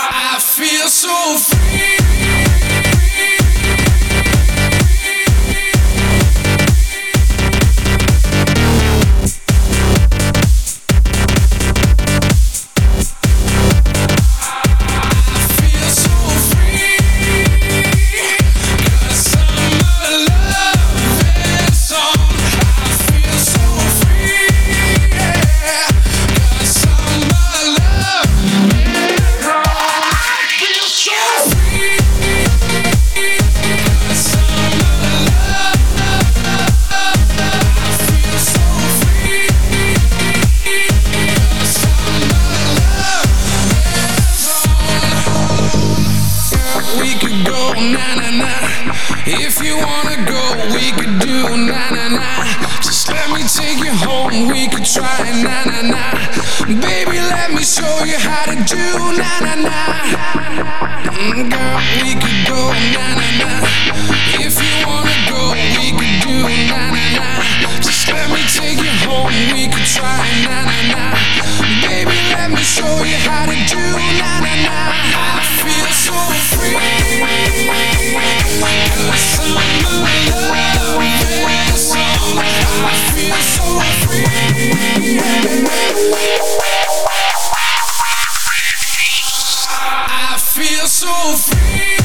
I feel so free. If you wanna go, we could do na-na-na. Just let me take you home, we could try na-na-na. Baby, let me show you how to do na-na-na. Girl, we could go na-na-na. If you wanna go, we could do na-na-na. Just let me take you home, we could try na-na-na. Baby, let me show you how to do na-na-na. I feel so free. I feel so free.